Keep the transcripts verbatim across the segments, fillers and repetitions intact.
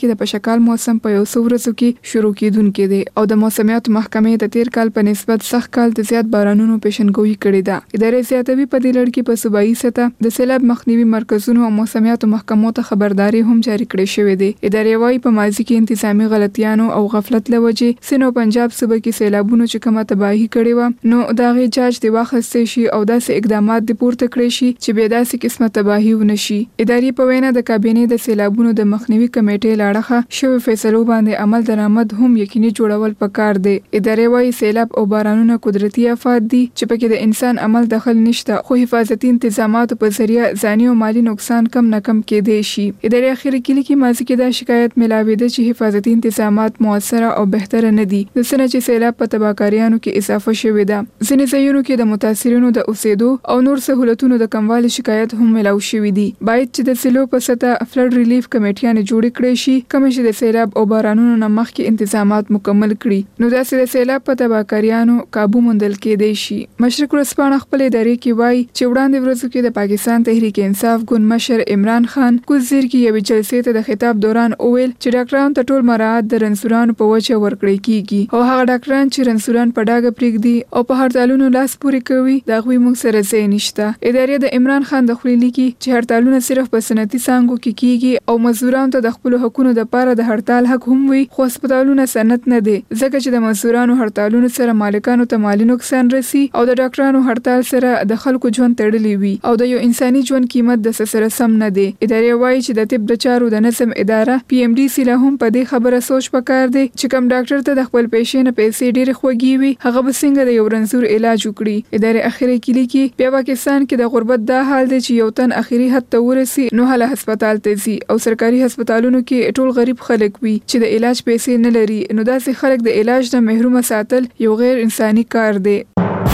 کې د پشکال موسم په یو څو ورځو کې شروع کیدونکې دی او د موسمیاتو محکمې د تیر کال په نسبت سخت کال د زیات بارانونو پیشنګوئی کړې ده. ادارې زیاتوي په دې لړ کې په صوبایي سطح د سیلاب مخنیوي مرکزونو او موسمیاتو محکمو ته خبرداري هم جاری کړې شوې ده. ادارې وايي په ماضي کې انتظامی غلطیانو او غفلت لوجې سند او پنجاب صوبه کې سیلابونو چې کومه تباہي کړې و نو دا غي جاج دی واخستې شي او داسې اقدامات د پورته کړې شي چې به داسې قسمه تباہي ونه شي. ادارې په وینا د کابینې د سیلابونو د مخنیوي کمیټې لاړه شوی فیصلو باندې عمل درآمد هم یقیني جوړول پکار دی. ادارې وايي سیلاب او بارانونه قدرتي آفات دي چې پکې د انسان عمل دخل نشته خو حفاظتي انتظاماتو په ذریعہ ځاني او مالی نقصان کم نه کم کېدای شي. ادارې اخیری کې لیکي ماضي کې دا شکایت ملاوي ده چې حفاظتي انتظامات موثره او بهتره نه دي د سره چې سیلاب په تباکاریانو کې اضافه شوې ده. ځینې ځایونو کې د متاثرینو د اوسېدو او نور سہولتونو د کموالي شکایت هم ملاو شوې دي. باید چې د سیلو په سطح فلډ ریلیف کمیټیانې جوړې کړې شي کوم چې د سیلاب او بارانونو نه مخکې انتظامات مکمل کړي نو داسې د سیلاب په تباکاریانو قابو موندل کېدای شي. مشرق ورځپاڼه خپل ادارې کې وایي چې وړاندې ورځو کې د پاکستان تحریک انصاف ګوند مشر عمران خان کوزیر کې یوې جلسې ته د خطاب دوران اویل چې ډاکټرانو ته ټول مراعات د رنسورانو په وجه ورکړی کیږي او هغه ډاکټران چې رنسوران په ډاګه پرېږدي او په هړتالونو لاس پورې کوي دا غوي موږ سره ځای نشته. ادارې د عمران خان د خولي لیکي چې هړتالونه صرف په صنعتي څانګو کې کیږي او مزدورانو ته د خپل حقوقو لپاره د هړتال حق هم وي خو هسپتالونه صنعت نه دي ځکه چې د مزدورانو هړتالونو سره مالکانو ته مالی نقصان رسي او د ډاکټرانو هړتال سره د خلکو ژوند تړلی وي او د یو انساني ژوند قیمت د سره سم نه دی. ادارې وايي چې د طب د چارو د نظم اداره پی ام ډي سی له هم په دې خبره سوچ پکار دی چې کوم ډاکټر ته د خپل پیشې نه پیسې ډېرې خوږې وي هغه به څنګه د یو رنځور علاج وکړي. ادارې اخیری کې لیکي بیا پاکستان کې د غربت دا حال دی چې یو تن اخیری حد ته ورسي نو هله هسپتال ته ځي او سرکاري هسپتالونو کې ټول غریب خلک وي چې د علاج پیسې نه لري نو داسې خلک د علاج نه محروم ساتل یو غیر انساني کار دی.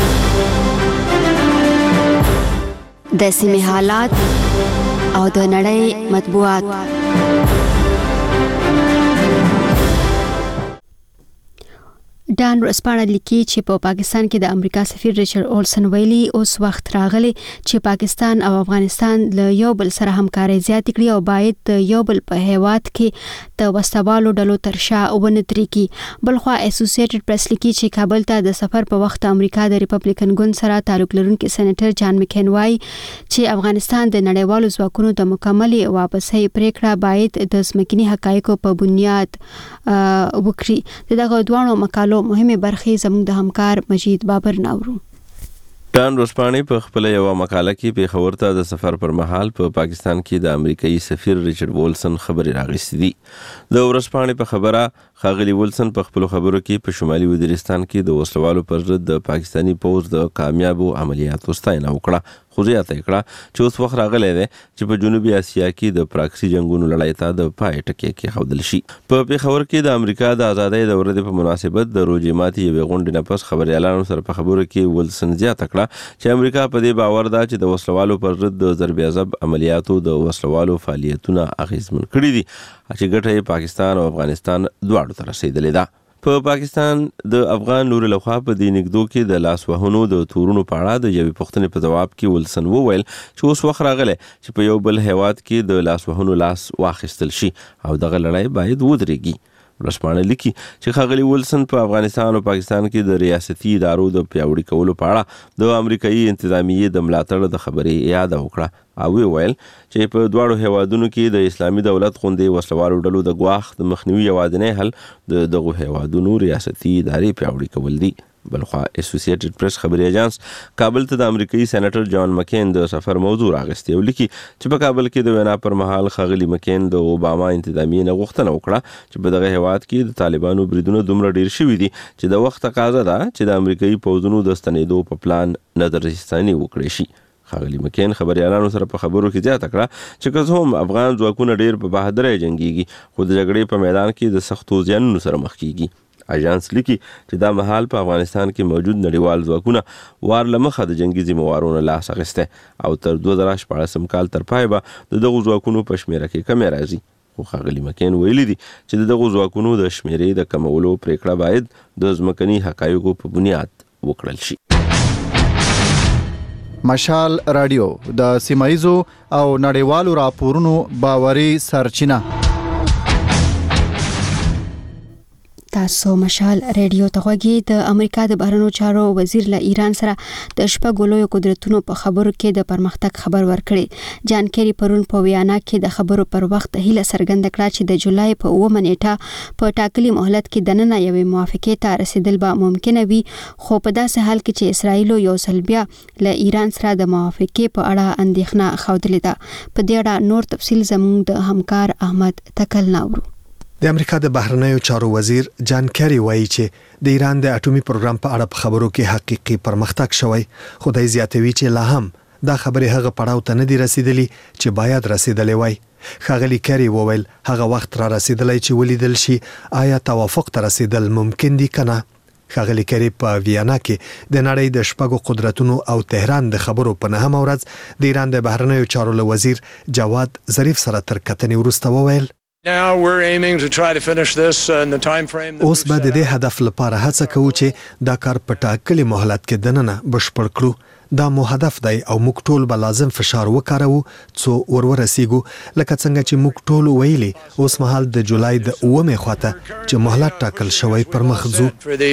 د سیمې حالات او د نړۍ مطبوعات. ډان ورځپاڼه لیکي چې په پاکستان کې د امریکا سفیر ریچارډ اولسن ویلي اوس وخت راغلی چې پاکستان او افغانستان له یو بل سره همکاري زیات کړي او باید د یو بل په هیواد کې د وسوالو ډلو تر شا ونه درېږي. بلخوا اسوسییټډ پریس لیکي چې کابل ته د سفر په وخت امریکا د ریپبلیکن ګوند سره تعلق لرونکي سېنیټر جان مکین وایي چې افغانستان د نړیوالو ځواکونو د مکملې واپسۍ پریکړه باید د ځمکني حقایقو په بنیاد وکړي. دغه دوه مقالو مهمه برخې زموږ د همکار مجید بابر ناورو. ډان ورځپاڼې په خپل یو مقاله کې پیښور ته د سفر پر مهال په پا پاکستان کې د امریکایي سفیر ریچارډ وولسن خبرې راغستې دي. د ورځپاڼې په خبره ښاغلي وولسن په خپل خبرو کې په شمالي وزیرستان کې د وسلوالو پر ضد د پاکستاني پوځ د کامیابو عملیاتو ستاینه وکړه خو زیاته کړه چې اوس وخت راغلی دی چې په جنوبي اسیا کې د پراکسي جنگونو لړۍ ته د پای ټکی کېښودل شي. په پیښور کې د امریکا د ازادۍ د ورځې په مناسبت د روژې ماتي یوې غونډې نه پس خبریالانو سره په خبرو کې وولسن زیاته کړه چې امریکا په دې باور ده چې د وسلوالو پر ضد د ضرب عضب عملیاتو د وسلوالو فعالیتونه اغیزمن کړي دي چې ګټه یې پاکستان او افغانستان دواړو ته رسېدلې ده. په پاکستان د افغان نور لخوا په دې نګدو کې د لاس وهنو د تورونو په اړه د یوې پوښتنې په جواب کې وولسن وویل چې اوس وخت راغلی چې په یو بل هیواد کې د لاس وهنو لاس واخیستل شي او دغه لړۍ باید ودرېږي. ورځپاڼه لیکي چې ښاغلي وولسن په افغانستان او پاکستان کې د ریاستي ادارو د پیاوړي کولو په اړه د امریکایي انتظامیې د ملاتړ د خبرې یاد وکړه او ویل چې په دواړو هیوادونو کې د اسلامي دولت غوندې وسلوالو ډلو د ګواښ د مخنیوي یوازینی حل د دغو هیوادونو ریاستي ادارې پیاوړي کول دي. بلخوا اسوسییټډ پریس خبري اژانس کابل ته د امریکایي سېنیټر جان مکین د سفر موضوع راغستې او لیکي چې په کابل کې د وینا پر مهال ښاغلي مکین د اوباما انتظامیې نه غوښتنه وکړه چې په دغه هیواد کې د طالبانو بریدونه دومره ډیر شوي دي چې د وخت تقاضا ده چې د امریکایي پوځونو د ستنېدو په پلان نظرثاني وکړي شي. ښاغلي مکین خبریالانو سره په خبرو کې زیاته کړه چې که هم افغان ځواکونه ډیر په بهادرۍ جنګیږي خو د جګړې په میدان کې د سختو زیانونو سره مخ کیږي. اژانس لیکي چې دا مهال په افغانستان کې موجود نړیوال ځواکونه وار له مخه د جنگي ذمہوارونو لاس اخیسته او تر دوه زره شپاړسم کال تر پای به د دغو ځواکونو په شمیره کې کمی راځي. خو ښاغلي مکین ویلي دي چې د دغو ځواکونو د شمیرې د کمولو پریکړه باید د ځمکني حقایقو په بنیاد وکړل شي. مشال رادیو د سیمایزو او نړیوالو راپورونو باوري سرچینه. تاسو مشال ریډیو ته غوږی. د امریکا د بهرنیو چارو وزیر له ایران سره د شپږ لویو قدرتونو په خبرو کې د پرمختګ خبر ورکړي. جان کیری پرون په ویانا کې د خبرو پر وخت هیله څرګنده کړه چې د جولای په اوومه نیټه په ټاکلي مهلت کې دننه یوې موافقې ته رسیدل به ممکن وي، خو په داسې حال کې چې اسرائیل یو ځل بیا له ایران سره د موافقې په اړه اندېښنه ښودلې ده. په دې اړه نور تفصیل زموږ د همکار احمد تکل ناورو. د امریکا د بهرنیو چارو وزیر جان کیری وایي چې د ایران د اټومي پروګرام په اړه په خبرو کې حقيقي پرمختګ شوی، خو د زیاتوي چې لا هم دا خبره هغه پړاو ته نه دی رسیدلی چې باید رسیدلی وای. ښاغلي کیری وویل هغه وخت را رسیدلی چې ولیدل شي آیا توافق ته رسیدل ممکن دي کنه. ښاغلي کیری په ویانا کې د نړۍ د شپږو قدرتونو او تهران د خبرو په نهم ورځ د ایران د بهرنیو چارو وزیر جواد ظریف سره تر کتنې وروسته وویل Now we're aiming to try to finish this in the time frame. اوس به د دې هدف لپاره هڅه کوو چې دا کار په ټاکلي مهلت کې دننه بشپړ کړو. دا مو هدف دی او موږ ټول به لازم فشار وکړو څو ورورسیږو لکه څنګه چې موږ ټول ویلي اوس مهال د جولای د اومه خواته چې مهلت ټاکل شوی پر مخ ځو.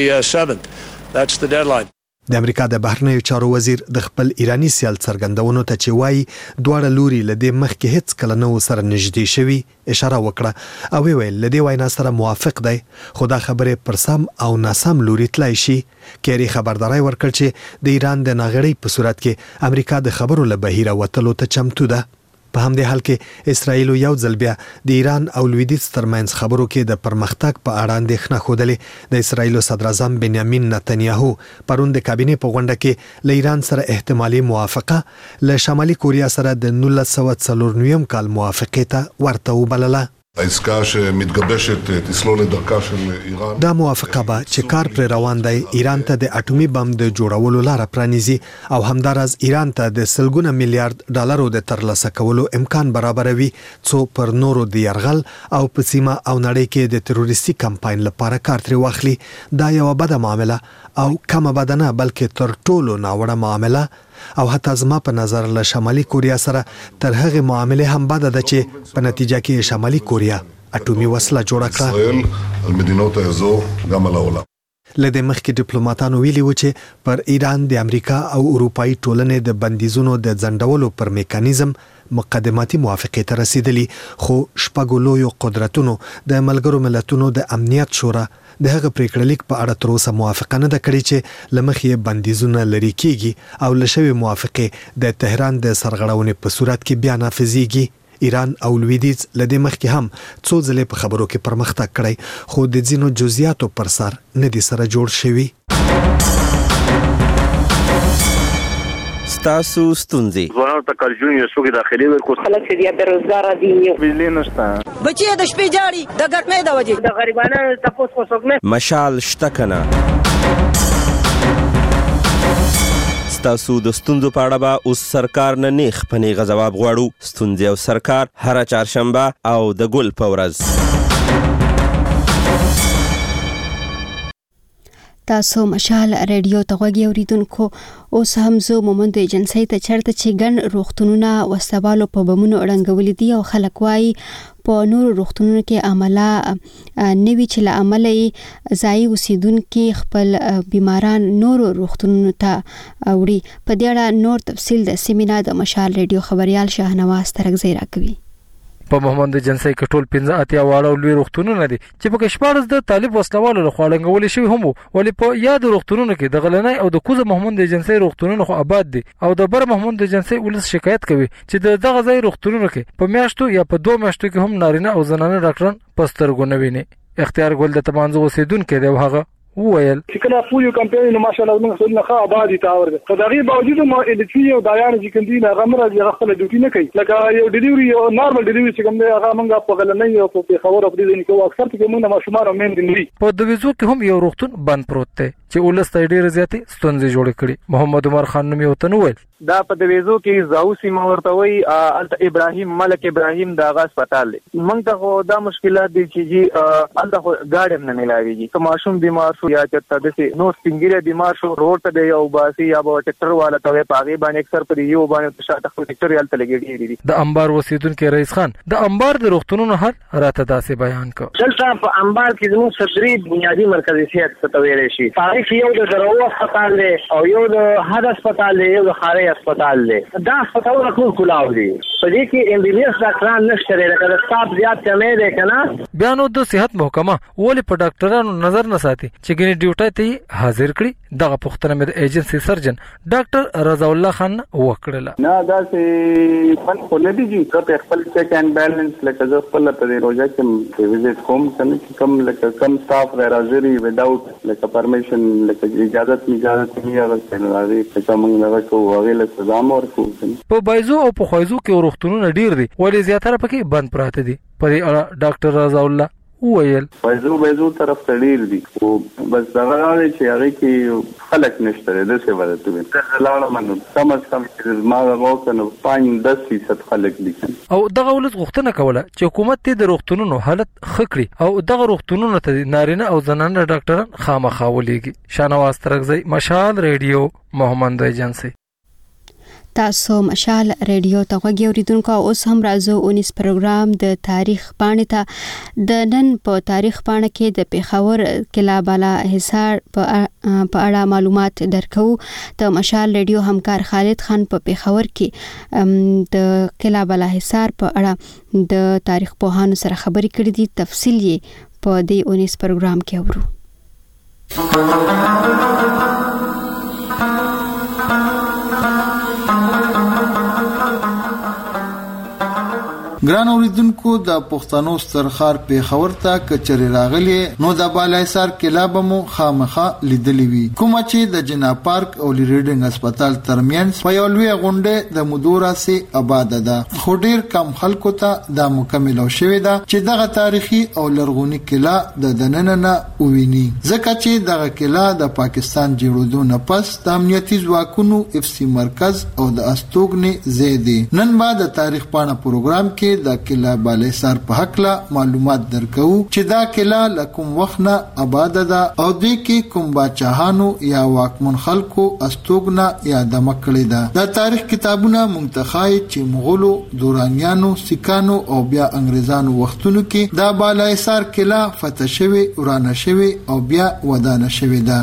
That's the deadline. د امریکا د بهرنیو چارو وزیر د خپل ایرانی سیال څرګندونو ته چې وایي دواړه لوري له دې مخکې هیڅ کله نو سره نږدې شوي اشاره وکړه او ویل له دې وینا سره موافق دی، خو دا خبره پر سم او ناسم لوري تلای شي. کیری خبرداري ورکړ چې د ایران د ناغړۍ په صورت کې امریکا د خبرو له بهیره وتلو ته چمتو ده. په همدې حال کې اسرائیل یو ځل بیا د ایران او لویدیځ ترمنځ خبرو کې د پرمختګ په اړه اندېښنه خوده. د اسرائیل صدر اعظم بنیامین نتنیاهو پرون د کابینې په غونډه کې له ایران سره احتمالي موافقه له شمالي کوریا سره د نولس سوه څلور نوي کال موافقه ته ورته وبلله. העסקה שמתגבשת תסלול לדרכה של איראן. دا موافقه به چې کار پر روان دی ایران ته د اټومي بم د جوړولو لار پرانیزي او همدارز ایران ته د سلګونه میلیارډ ډالرو د ترلاسه کولو امکان برابروي څو پر نورو د يرغل او په سیمه او نړۍ کې د تروریستي کمپاین لپاره کار تر واخلي. دا یو بده معامله او کومه بدنه بلکې تر ټولو ناوړه معامله او حتی زما په نظر له شمالي کوریا سره تر هغه معاملې هم بده ده چې په نتیجه کې شمالي کوریا اټومي وسله جوړه کړه. اسرائیل על מדינות האזור גם על העולם. لدې مخکې ډیپلوماټانو ویلي و چې پر ایران د امریکا او اروپאי ټولنې د بندیزونو د ځنډولو پر میکانیزم مقدماتي موافقه ته رسیدلی، خو شپږ لویو قدرتونو د ملګرو ملتونو د امنیت شورا د هغه پریکړه لیک په اړه تر اوسه موافقه نه ده کړې چې لمخې بندیزونه لري کیږي او لشوي موافقه د تهران د سرغړونې په صورت کې بیا نافذيږي. ایران او لویدیځ لدې مخکې هم څو ځلې په خبرو کې پرمختګ کړی، خو د ځینو جزئیاتو پر سر نه دي سره جوړ شوي. ستاسو ستونزې ځوانانو ته کارجون یو څوک داخلي ورکو خلک چې بیا بیروزګار دي، بجلی نشته، بچي د شپې جاړي د ګټنې د وجې د غریبانو تاسو کو څوک نه مشال شته کنه. ستاسو د ستونزو په اړه به اوس سرکار نه نیخ په نیغه ځواب غواړو. ستونزې او سرکار هره چهارشنبه او د ګل په ورځ. تاسو مشال ریډیو ته غوږی اوریدونکو. اوس هم زه مومند ایجنسی ته چرته چې ګڼ روغتونونه وسوالو په بمونو اړنګولې دي او خلک وایي په نورو روغتونونو کې عمله نوي چې له عمله یې ځایي اوسیدونکي خپل بیماران نورو روغتونونو ته وړي. په دې اړه نور تفصیل د سیمینا د مشال ریډیو خبريال شاهنواز ترکزی راکوي. په محمد جنسي کټول پنځه اتیا واړه لوی روغتونونه دي چې په کشمارز د طالب وسلوالو له خوا لنګول شوی هم ولې په یاد روغتونونو کې د غلنۍ او د کوزه محمد جنسي روغتونونو خو آباد دي او د بر محمد جنسي ولس شکایت کوي چې د دغه ځای روغتونونو کې په میاشتو یا په دوه میاشتو کې هم نارینه او زنانه ډاکټران پسترګو نه ویني. اختیار ګل د تمانځو اوسیدونکو دی هغه وویل چې کله پولیو کمپاین نو ماشاءالله موږ ټول نه ښه آبادی تا ورغه په دغه باوجود ما الټری او دایان چې کوم دي هغه مرز هغه خپل ډیوټي نه کوي لکه یو ډیلیوري یو نارمل ډیلیوري چې کوم دی هغه موږ په غلنۍ او په خبرو په دې نه کوو اکثر کې موږ ماشومان او مين دي. په دویزو کې هم یو روغتون بند پروت دی چې ولست ډیر زیاتې ستونزې جوړ کړي. محمد عمر خان نوم یو تنویل دا په دویزو کې زاو سیمه ورته وي ابراهیم ملک ابراهیم دا غا هسپتال دی موږ ته خو دا مشکلات دي چې جی الته خو گاډي نه ملاويږي که ماشوم بیمار شو یا چرته د نو سپینګیره بیمار شو روډ ته یو باسي یا به ټریکټر والا ته پاغي باندې اکثر پر یو باندې شاته خو ټریکټر یالته لګیږي دي د انبار اوسیدونکو رئیس خان د انبار د روغتونونو حل راته داسې بیان کړ دلته په انبار کې زموږ صدري بنیادی مرکزي صحت ته ویل شي تاریخ یو د درو هسپتال دی او یو د هر هسپتال دی یو د خاري هسپتال دی دا هسپتال ټول کلاو دي په دې کې ام بي بي اس ډاکټران نشته لري دا سټاف زیات کمې دی کنه بیا نو د صحت محکمه ولې په ډاکټرانو نظر نه ساتي چې ګنې ډیوټي ته حاضر کړي دغه پښتنه مې د ایجنسي سرجن ډاکټر رضا الله خان وکړه نه دا سه فن خو نه دي چې خپل چیک اینڈ بیلنس لکه زه خپل په روزه کې وزټ کوم څنګه کوم لکه کم سټاف راځي وداوت لکه پرمیشن لکه اجازه اجازه نه راځي چې کوم نه راکو هغه له صدام ورکو په بایزو او په خوایزو کې ورختونونه ډیر دي ولې زیاتره پکې بند پراته دي په اړه ډاکټر رضا الله ویل بایزو بایزو طرف ته ډیر دي او بس دا غواړي چې هغه کې خلک نشته د څه ورته وي دا لاړه منو کم از کم چې ما غوښتنه پنځه دس فیصد خلک دي او دغه ولز غوښتنه کوله چې حکومت ته د روغتونونو حالت خکړي او دغه روغتونونو ته نارینه او زنانه ډاکټران خامخا ولېږي شانواز ترغزی مشال ریډیو محمد ایجنسی تاسو مشال ریډیو ته غوږی اوریدونکو اوس هم راځو اونیس پروګرام د تاریخ پاڼې ته د نن په تاریخ پاڼه کې د پیښور قلعه بالا حصار په اړه معلومات درکو ته مشال ریډیو همکار خالد خان په پیښور کې د قلعه بالا حصار په اړه د تاریخ پوهانو سره خبرې کړې دي تفصیل یې په دې اونیس پروګرام کې اورو ګران اوریدونکو د پښتنو سترخار پیښور ته کچري راغلي نو د بالایسار قلعه به مو خامخه لیدلې وي کومه چې د جنا پارک او ریډینګ هسپتال ترمنځ په یو لوی غونډه د مدورا سي آباد ده خو ډیر کم خلکو ته دا مکمل او شوی ده چې دغه تاریخي او لرغونی قلعه د دننه وویني ځکه چې دغه قلعه د پاکستان جوړېدو نه پس د امنیتي ځواکونو اف سي مرکز او د استوګنې زیدي نن بعد د تاریخ پاڼه پروګرام کې د قلعه بالایسار په حق لا معلومات درکو چې دا قلعه لکم وخت نه آباد ده او د کې کوم باچاهانو یا واکمن خلکو استوګنا یا د مکړې ده د تاریخ کتابونه منتخای چې مغولو دورانیانو سکانو او بیا انګريزانو وختونو کې دا بالایسار قلعه فتح شوی ورانه شوی او بیا ودانه شوی ده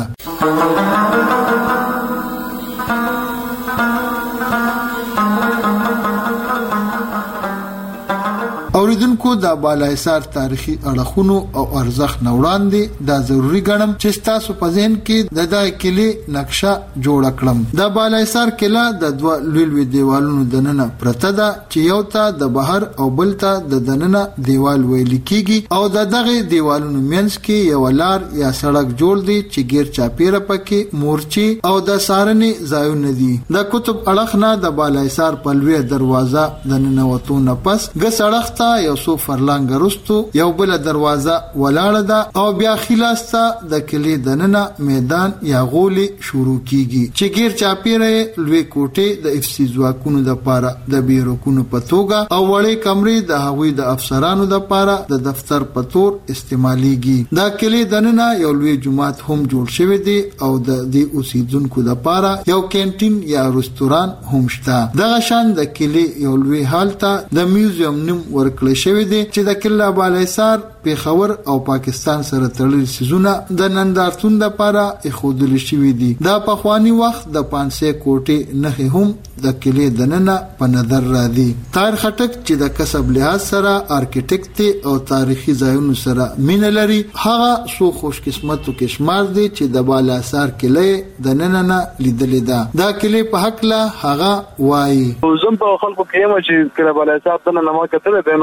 اوریدونکو د بالایسار تاریخي اړخونو او ارزښت نوړاندې دا ضروری ګڼم چې تاسو په ذهن کې د دغه کلی نقشه جوړ کړم د بالایسار قلعه د دوه لوی دیوالونو دننه پرته ده چې یو ته د بهر او بل ته د دننه دیوال ویل کیږي او د دغه دیوالونو منځ کې یو لار یا سړک جوړ دی چې غیر چاپیره پکې مورچی او د سارنې ځایونه دي د کتب اړخ نه د بالایسار په لوی دروازه دننه وته نه پس ګ سړک یو سو فرلانګ رستو یو بل دروازه ولاړه ده او بیا خلاصه د کلی دننه میدان یا غولي شروع کیږي چې غیر چاپیره لوی کوټه د اف سی ځواکونو د پاره د بیروکونو په توګه او وړې کمرې د هغوی د افسرانو د پاره د دفتر په تور استعماليږي دا کلی دننه یو لوی جماعت هم جوړ شوی دی او د دې اوسیدونکو د پاره یو کینټین یا رستوران هم شته دغه شان د کلی یو لوی حالت د میوزیم نوم ورکړل شوی دی چې د قلعه بالایسار پیښور او پاکستان سره تړلي سيزونه د نندارتون لپاره اخودل شوی دي دا په خواني وخت د پانسه کوټه نه هم د کلی دننه په نظر راځي تاریخ ټک چې د کسب لحاظ سره ارکیټیکټ او تاریخي ځایونو سره مين لري هغه سو خوش قسمتو کې شمار دي چې د بالایسار کلی دننه نه لیدلې ده دا کلی په حق لا هغه وایي زم په خلکو کې ما چې کله بالایسار دننه ما کتل به نو چې کله دا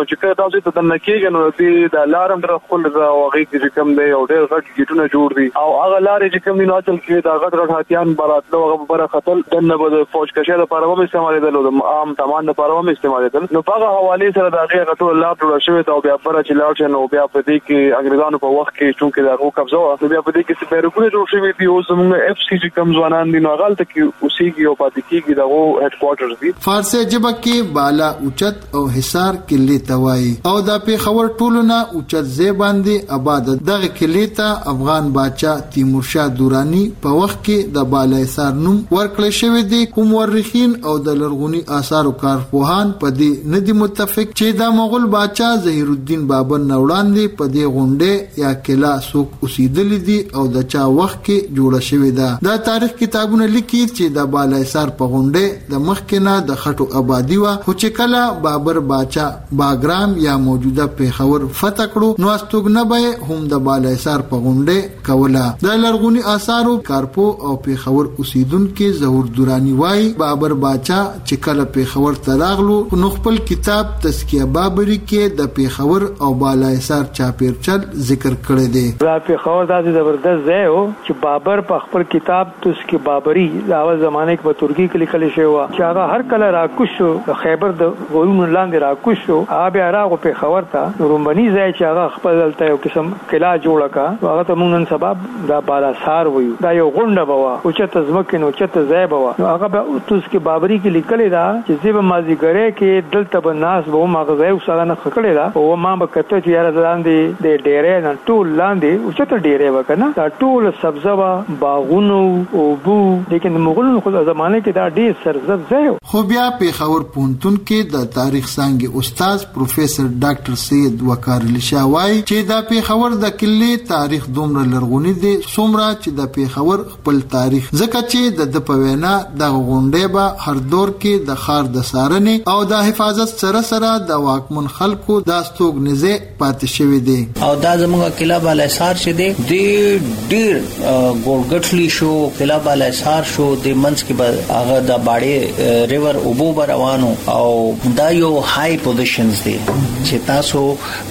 تاسو ته د نکیږي نو د الارم در خپل دا واغې کې کوم دی او ډېر غټ گیټونه جوړ دي او هغه لارې چې کوم دي نو اصل کې دا غټ غټ هاتيان براتلو هغه بره خطر دنه به فوج کشه د پاره هم استعمالېدل او عام تمام د پاره هم استعمالېدل نو په هغه حواله سره دا غي غټو لار جوړ شوی دا بیا پر چې لار شنو بیا په دې کې انګریزانو په وخت کې چې دا هو قبضه نو بیا په دې کې سپیرکونه جوړ شوی دي او زموږ اف سی چې کوم ځوانان دي نو هغه ته کې اوسېږي او پاتې کېږي دا هو هډ کوارټرز دي فارسی ژبه کې بالا اوچت او حصار کلی توای او دا په خبر ټولونه اوچت ځای باندې آباد دغه کلی ته افغان باچا تیمور شاه دورانی په وخت کې د بالا حصار نوم ورکړل شوی دی کوم مورخین او د لرغونی آثارو کارپوهان په دې ندي متفق چې د مغول باچا ظهیر الدین بابر نوړاندې په دې غونډه یا کلا سوق اوسېدل دي او د چا وخت کې جوړه شوې ده دا تاریخ کتابونه لیکي چې د بالا حصار په غونډه د مخکنه د خټو آبادی و خو چې کله بابر باچا باګرام یا موجوده پیښور فتح کړو نو استوګنه به هم د بالا حصار په غونډه کوله د لرغونی آثارو کارپو او پیښور اوسیدونکو ظهور دورانی وای بابر باچا چې کله پیښور ته راغلو نو خپل کتاب تزکیه بابری کې د پیښور او بالا حصار چاپیرچل ذکر کړی دی دا پیښور د زبردست ځای و چې بابر په خپل کتاب تزکیه بابری د اول زمانه کې په ترکی کې لیکل شوی و چې هغه هر کله راکوش شو د خیبر د غرونو لاندې راکوش شو هغه راغو پیښور ته رومبني ځای چې هغه خپل دلته یو قسم قلعه جوړه کا هغه ته موږ نن سبب دا بالا حصار وایو دا یو غونډه بوا او چې تزمکه نو چې ځای بوا هغه به تزکیه بابری کې لیکل دا چې زیب مازیګره کې دلته بناس به مغزه او سره نه خکړی دا او ما به کته چې یاره لاندې د ډېرې نه ټول لاندې او چې ډېرې وکنه دا ټول سبزه باغونو او بو لیکن مغولو خو زمانه کې دا ډېر سرزب ځای خو بیا پیښور پونتون کې د تاریخ څنګه استاد پروفیسور ډاکټر سید وقار علي شاه وای چې دا پیښور د کلی تاریخ دومره لرغونی دی څومره چې د پیښور خپل تاریخ ځکه چې د په وینا د غونډې به هر دور کې د خار د سارنې او د حفاظت سره سره د واکمن خلکو د استوګنځه پاتې شوی دی او دا زموږ کلا بالا حصار چې دی د ډیر ګورګټلی شو کلا بالا حصار شو د منځ کې به هغه د باړې ریور اوبو روانو او دا یو های پوزیشنز دي چې تاسو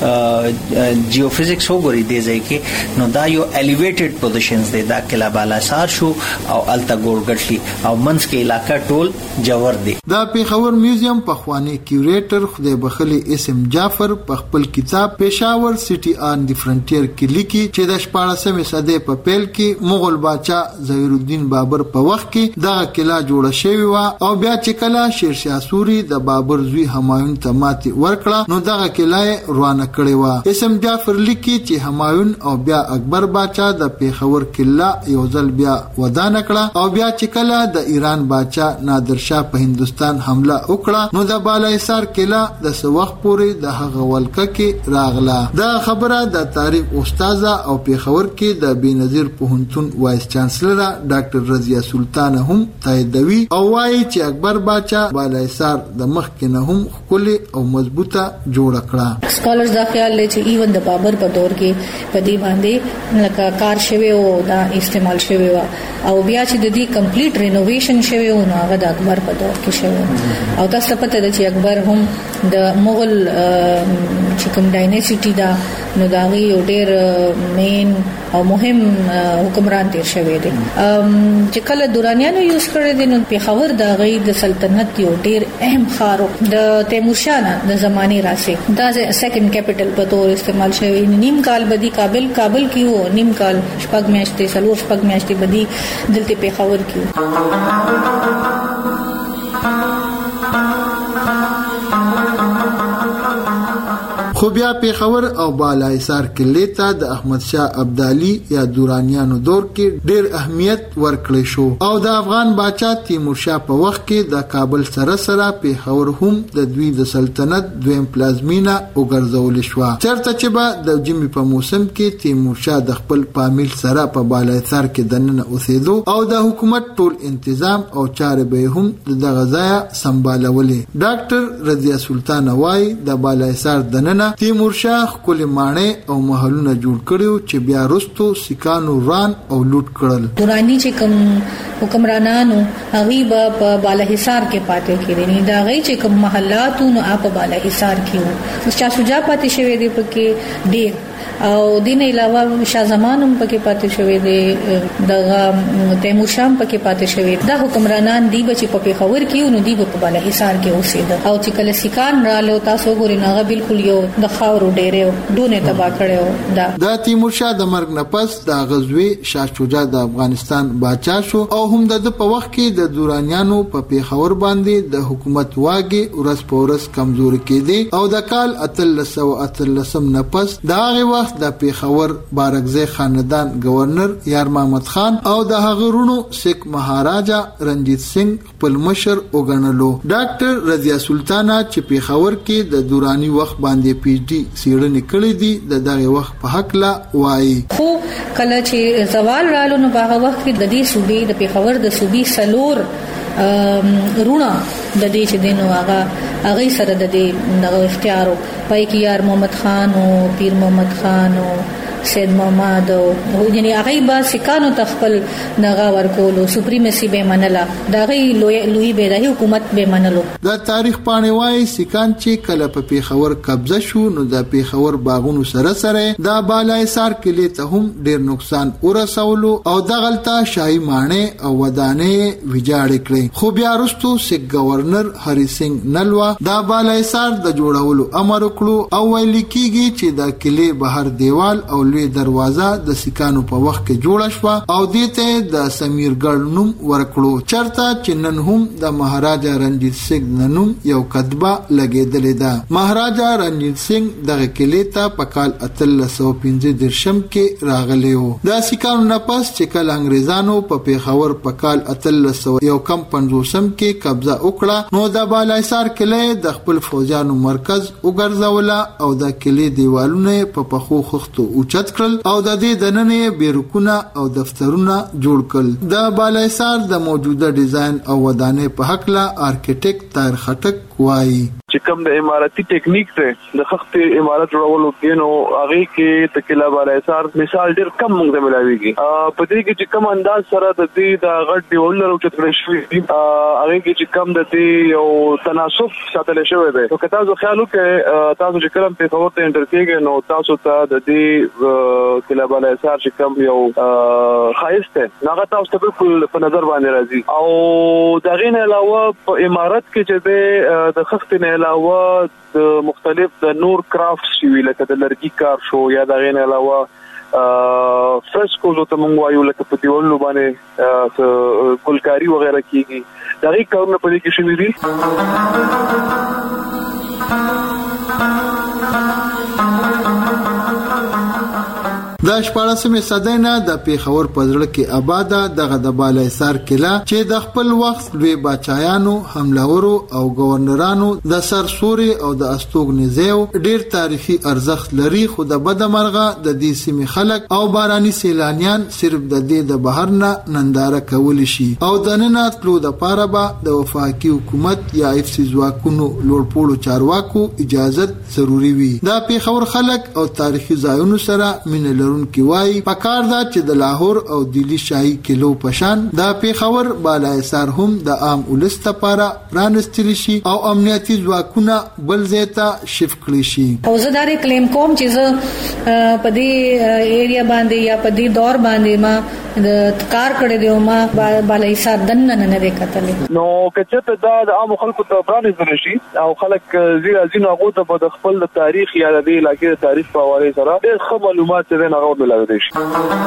جیوفزکس وګورئ د ځای کې نو دا یو الیویټډ پوزیشنز دي دا کلا بالا حصار شو او الته ګورګټلی او منځ کې علاقہ ټول جوور دي دا پیښور میوزیم په خوانی کیوریټر خدای بخلی اسم جعفر په خپل کتاب پېښور سټي آن دی فرنټیر کې لیکي چې د شپاړسمې صدې په پیل کې مغول باچا ظهیر الدین بابر په وخت کې دا کلا جوړه شوی و او بیا چې کله شیرشاه سوري د بابر زوی همایون ته ماتي ورکړه نو دا کلا روانه کړې و اسم جعفر لیکي چې همایون او بیا اکبر باچا د پیښور کلا یو ځل بیا ودان کړه او بیا چې کله د ایران باچا نادر شاه په هندستان حمله وکړه نو د بالا حصار کلا د سوخ پورې د هغه ولکه کې راغله دا خبره د تاریخ استاد او پیښور کې د بنظیر پوهنتون وایس چانسلر ډاکټر رضیه سلطان هم تاییدوي او وايي چې اکبر باچا بالا حصار د مخ کې نه هم خولي او مضبوطه جوړ کړه سکالرز دا خیال لري چې ایون د بابر په دور کې په دې باندې لکه کار شوی او دا استعمال شوی و او بیا چې د دې کمپلیټ رینوویشن شوی و نو هغه د اکبر په دور کې شوی او تاسو پته ده چې اکبر هم د مغل چې کوم ډایناسټي دا نو دا یو ډېر مین او مهم حکمران تیر شوی دی چې کله دورانیانو یوز کړی دی نو پیښور د غي د سلطنت یو ډېر اهم ښار د تیمور شاه د زماني راسه دا سیکنډ کیپټل په تور استعمال شوی نیم کال بدی کابل کابل کې وو نیم کال شپږ میاشتې سلور شپږ میاشتې بدی دلته پیښور کې خو بیا پیښور او بالا حصار کلی ته د احمد شاه ابدالي یا دورانیانو دور کې ډېر اهمیت ورکړل شو او د افغان باچا تیمور شاه په وخت کې د کابل سره سره پیښور هم د دوی د سلطنت دویم پلازمینه وګرځول شو چرته چې به د جمی په موسم کې تیمور شاه د خپل فامیل سره په بالا حصار کې دننه اوسېدو او د حکومت ټول تنظیم او چارې به هم د غزا سمبالولې ډاکټر رضیه سلطان وای د بالا حصار دننه تیمورشاه خپل مانع او محلونه جوړ کړو چې بیا وروسته سکانو ران او لوټ کړل. دورانی چې کوم حکمرانانو هغه په بالاحصار کې پاتې کېدل، دا غي چې کوم محلاتو نو په بالاحصار کې وو. شاه شجاع پاتې شوی دی پکې ډېر، او دین علاوه شاه زمان هم پکې پاتې شوی دی، دغه تیمور شاه پکې پاتې شوی. دا حکمرانان دی چې په پیښور کې نو دی په بالاحصار کې اوسېد، او چې کله سکان رالو تاسو ګورئ نو بالکل یو د خاورو ډېرې ډونه تبا کړو. دا د تیمور شاه د مرګ نه پس د غزوی شاه شجاع د افغانستان بادشاہ شو، او هم د په وخت کې د دورانیانو په پیښور باندې د حکومت واګي ورس په ورس کمزور کېدی، او د کال اتلس سو اتلسم نه پس د هغه وخت د پیښور بارکزی خاندان گورنر یار محمد خان او د هغه رونو سیک مهاراجا رنجیت سنگ خپل مشر وګڼلو. ډاکټر رضیه سلطانه چې پیښور کې د دورانی وخت باندې پی ایچ ډي څېړنې کړې دي د دغه وخت په حق لا وایي. خو کله چې زوال رالو نو په وخت کې د دې صوبې د پیښور د صوبې سلور رونا د دې چې دینو هغه هغه سره د دې د اختیارو پای کې یار محمد خان او پیر محمد خان او سید محمد او یعنی هغه با سکانو تخپل نغا ورکولو سپریمسی به منله دغه لوی لوی به د حکومت به منلو. د تاریخ پاڼې وايي سکان چې کله په پیښور قبضه شو نو د پیښور باغونو سره سره د بالاحصار کلی ته هم ډیر نقصان ورسولو، او د غلطه شاهي مانع او ودانې ویجاړ کړې. خو بیا وروسته سیک گورنر هری سنگ نلوا د بالاحصار د جوړولو امر وکړو، او ویل کېږي چې د کلی بهر دیوال او لوی دروازه د سکانو په وخت کې جوړه شو، او دته د سمیرګړ نوم ورکړو، چرته چې نن هم د مهاراجا رنجیت سنگ نوم یو کتبه لګیدلې ده. مهاراجا رنجیت سنگ دغه کلی ته په کال اتلس سو پنځه دیرشم کې راغلی و. د سکانو نه پس چې کله انګریزانو په پیښور په کال اتلس سو یو کم پنځوسم کې قبضه وکړه، نو د بالاحصار کلی د خپل فوجانو مرکز وګرځوله، او د کلی دیوالونه په پخو خښتو اوچت کړل، او د دې دننه بیرکونه او دفترونه جوړ کړل. د بالاحصار د موجوده ډیزاین او ودانې په حق لا آرکیټیکټ طاهر خټک وایي چې کوم د اماراتي ټیکنیک ته د خښتې امارت جوړولو کې نو هغه کې د کلا بالاحصار مثال ډیر کم موږ ته ملاويږي. په دې کې چې کوم انداز سره د دې د غټ دیوال لرو چې تر شوي هغه کې چې کوم د دې یو تناسب ساتل شوی دی. نو که تاسو خیال وکړئ تاسو چې کوم په خبرته انټر کېږئ نو تاسو ته د دې کلا بالاحصار چې کوم یو خایسته هغه تاسو ته بالکل په نظر باندې راځي. او دا غین علاوه په امارت کې چې د خښتې نه علاوه د مختلف د نور کرافټ شوي لکه د لرګي کار شو یا د غین علاوه فرسکوز ته مونږ وایو لکه په دیوالونو باندې ګلکاري وغیرہ کیږي دا غي کارونه په دې کې شوي دي. د شپاړسمې صدۍ نه د پیښور په زړه کې آباده دغه د بالاحصار کلا چې د خپل وخت لوی بادشاہانو حملهورو او گورنرانو د سرسوري او د استوګنیزیو ډیر تاریخي ارزښت لري، خو د بدمرغه د دې سیمې خلک او باراني سیلانیان صرف د دې د بهر نه ننداره کول شي، او د نن اتلو د پاره به د وفاقي حکومت یا افسي ځواکونو لوړپوړو چارواکو اجازه ضروری وي. دا پیښور خلک او تاریخي ځایونو سره مینه کی وای پکار دا چې د لاهور او دلی شاهي کلو پشان د پیښور بالاحصار هم د عام ولست لپاره پرانستل شي او امنیتي ځواکونه بل ځای شفت کړي شي. او زه دا کلیم کوم چې زه په دې ایریا باندې یا په دې دور باندې ما د کار کړی دی، ما بالاحصار دنه نه نه کتلې. نو کچته دا د عام خلکو ته پرانستل شي او خلک زیرا زینو هغه ته د خپل تاریخ یا د علاقې د تاریخ په حواله سره ډېر ښه معلومات دي نه غوډه لګیدل شي.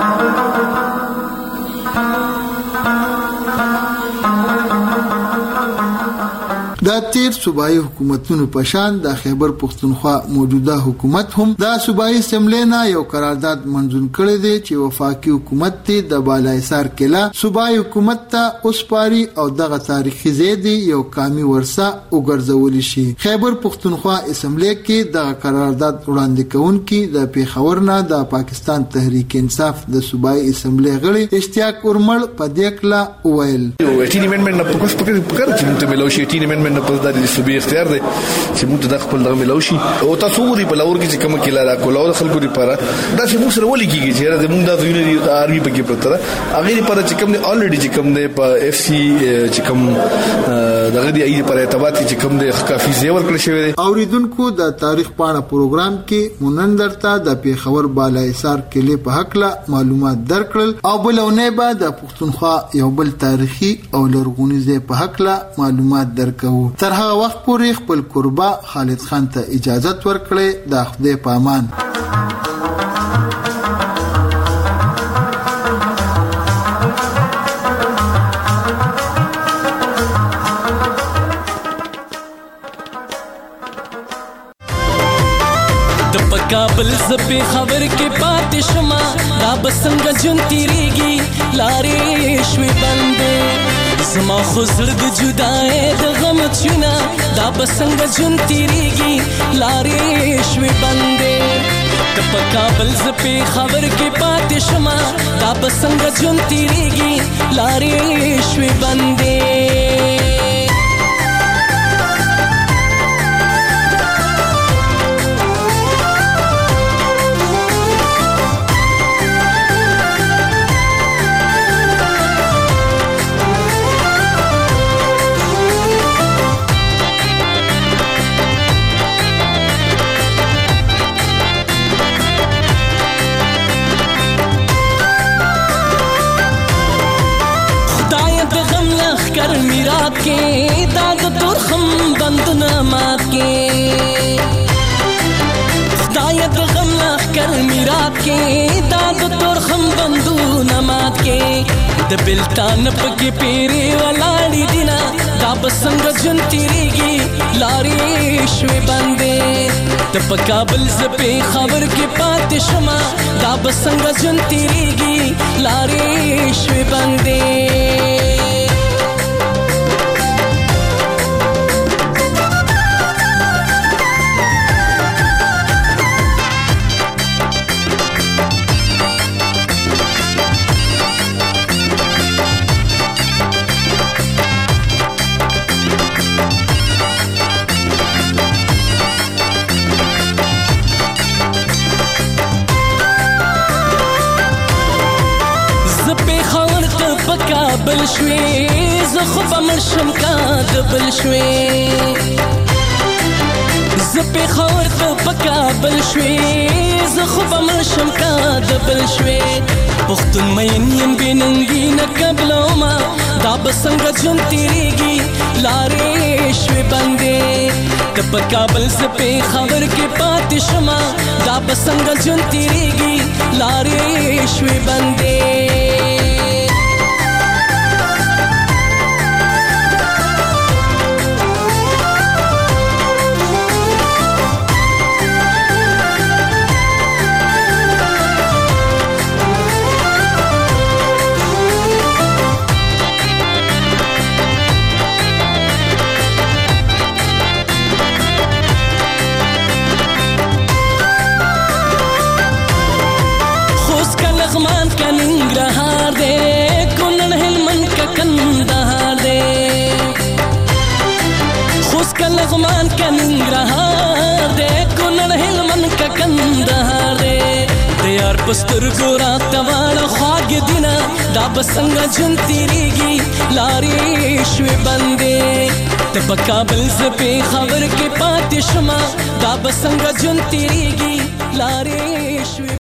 د تیر صوبایي حکومتونو په شان د خیبر پختونخوا موجوده حکومت هم د صوبایي سملینا یو قرارداد منظور کړی دی چې وفاقي حکومت ته د بالاحصار کلا صوبایي حکومت ته اوسپاري او دغه تاریخي زیدي یو قومي ورثه وګرځول شي. خیبر پختونخوا اسمبلی کې د قرارداد وړاندې کوونکي د پیښور نه د پاکستان تحریک انصاف د صوبایي اسمبلی غړي اشتیاق ورمل په دې کلا وویل ایټین امندمنت نه پکوس پکې پکړ چې ته ملو شي ایټین امندمنت ګورنمنت نه پس د صوبې اختیار دی چې موږ د خپل دغه ملوشي او تاسو ګوري په لاور کې چې کوم کې لا کولاو خلکو لپاره دا چې موږ سره ولي کیږي چې د موږ د یونیټ د آرمي په کې پرته هغه لپاره چې کوم دی الریډي چې کوم دی په اف سی چې کوم دغه دی ای پر اعتبار چې کوم دی کافي زیور کړی شوی دی. اوریدونکو د تاریخ پاڼه پروګرام کې مونندرتا د پیښور بالا حصار کلی په حق لا معلومات درکړل او بلونه به د پښتونخوا یو بل تاریخي او لرغونی ځای په حق لا معلومات درکو. تر هغه وخت پورې خپل قربا خالد خان ته اجازه ورکړي. د خدای په امان. کابل زپی خبر کې پاتې شما دا بسنګ جون تیریږي لارې شوي بندې زما خو زړه د جدای د غم چونه دا بسنګ جون تیریږي لارې شوي بندې د کابل زپی خبر کې پاتې شما دا بسنګ جون تیریږي لارې شوي بندې कर मिरात के दाग तुरखम बंद नमात के दायत गम कर मिरात के दाग तुरखम बंदू नमात के द बिल्तान पके पेरे वलाड़ी दिना दाब संग जन तिरेगी लारी शवे बंदे द पकाबल ज़पे खबर के पाते शमा दाब संग जन तिरेगी लारी शवे बंदे کابل شوي زخه بمرشم کا دبل شوي زپې خور ته پکابل شوي زخه بمرشم کا دبل شوي پختون مین یم بننګي نه قبلو ما دا بسنګ جون تیریږي لارې شوي بندې د پکابل زپې خبر کې پاتې شما دا بسنګ جون تیریږي لارې شوي بندې लغमान का निंग्रहार दे कुनन हिलमन का कंदहार दे खुश का लغमान का निंग्रहार दे कुनन हिलमन का कंदहार दे दे यार पस्तर गोरा तवाड़ा ख्वाग दिना दा बसंग जन तिरेगी लारी शवे बंदे तब काबल ज़पे खबर के पाते शमा दा बसंग जन तिरेगी लारी शवे